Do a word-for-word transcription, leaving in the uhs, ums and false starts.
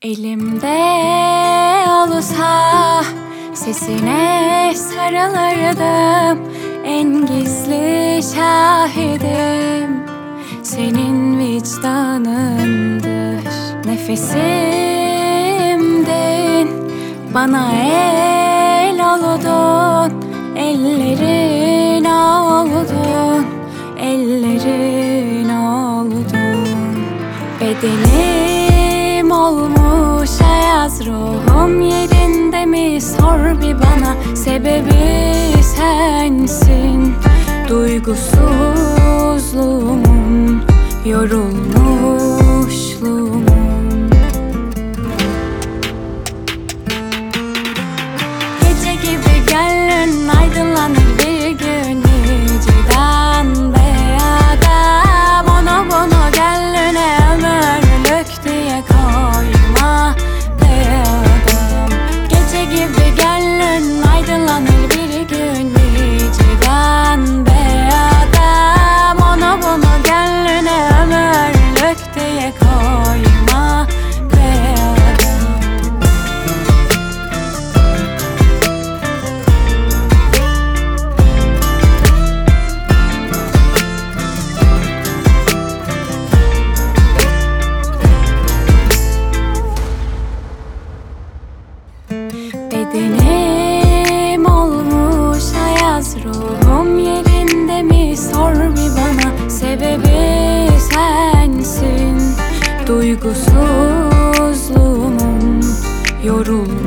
Elimde olsa sesine sarılırdım. En gizli şahidim senin vicdanındır. Nefesimdin, bana el oldun. Ellerin oldun, ellerin oldun. Bedenim olmuş ayaz, ruhum yerinde mi sor bir bana. Sebebi sensin, duygusuzluğumun, yorulmuşluğumun. Gece gibi gönlün aydınlanır bir gün, niciden be adam. Onu bunu gönlüne ömürlük diye koyma be adam. Gece gibi gönlün aydınlanır bir gün, niciden be adam. Onu bunu gönlüne ömürlük diye koyma be adam. Bedenim olmuş ayaz, ruhum yerinde mi sor bir bana. Sebebi sensin, duygusuzluğumun, yorulmuşluğumun.